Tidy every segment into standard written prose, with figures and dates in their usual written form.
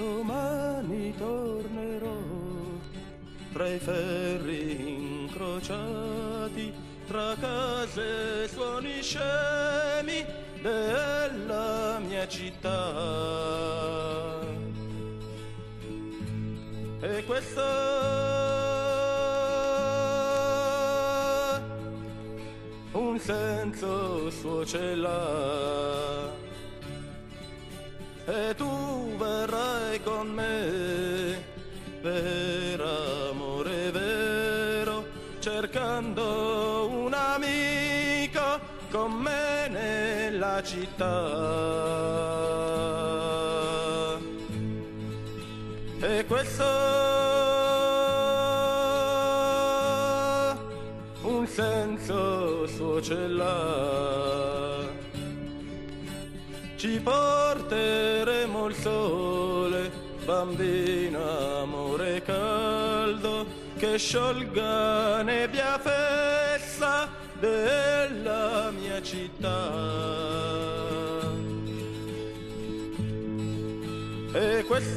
Domani tornerò tra i ferri incrociati, tra case e suoni scemi della mia città. E questo un senso suo ce l'ha. E tu verrai con me per amore vero, cercando un amico con me nella città. E questo un senso suo ce l'ha. Ci porteremo il sole, bambina, amore caldo, che sciolga nebbia fessa della mia città. E questo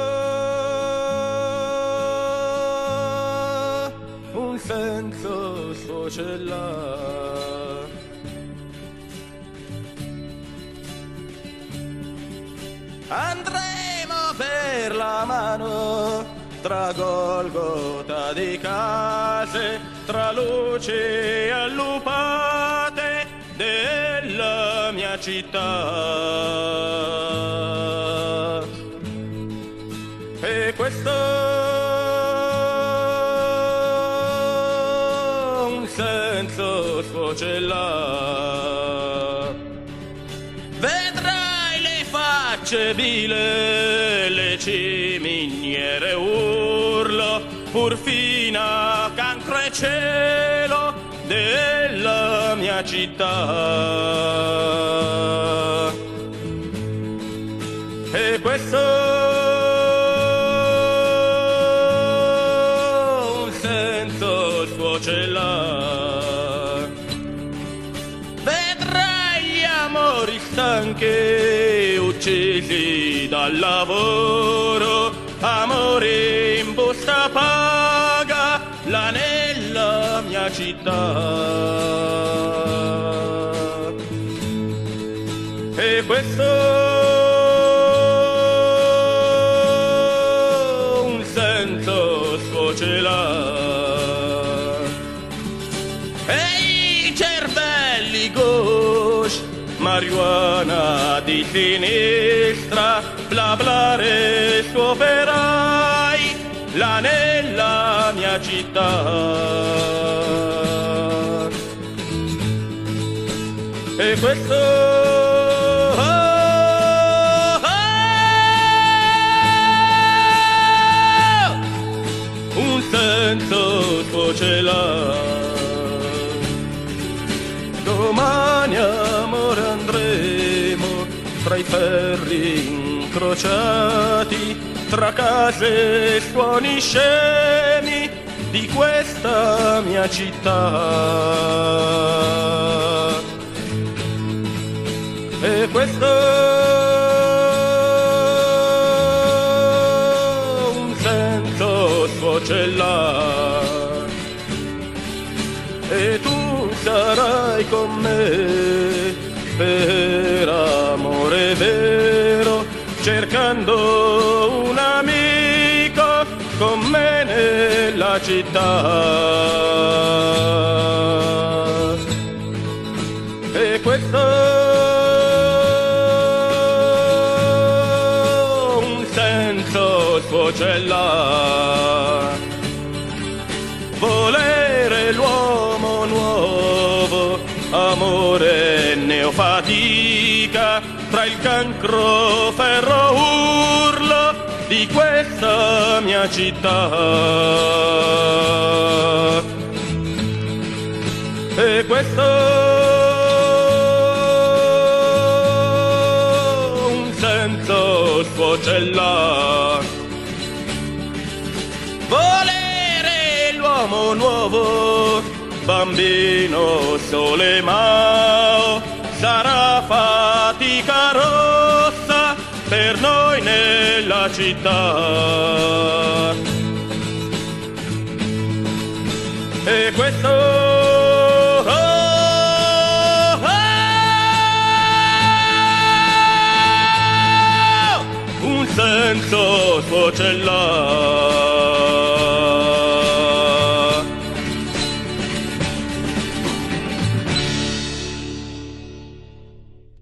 un senso suo ce l'ha. Andremo per la mano tra Golgota di case, tra luci allupate della mia città. E questo un senso suo ce l'ha. Vedrai le facce bile, le ciminiere urlo, Purfina, cancro e cielo della mia città. E questo un senso suo ce l'ha. Vedrai gli amori stanchi, uccisi dal lavoro, amore in busta paga là nella mia città. E questo un senso suo ce l'ha. E i cervelli gauche, marijuana di sinistra, blablare scoperai là nella mia città. E questo un senso suo ce l'ha. Domani amore andremo tra i ferri incrociati, tra case e suoni scemi di questa mia città. E questo un senso suo ce l'ha. E tu sarai con me per amore vero, cercando un amico con me nella città. E questo un senso suo ce l'ha. Volere l'uomo nuovo, amore neofatica, tra il cancro ferro urlo di questa mia città. E questo un senso suo ce l'ha. Volere l'uomo nuovo, bambino sole mao, sarà fatica rossa per noi poi nella città. E questo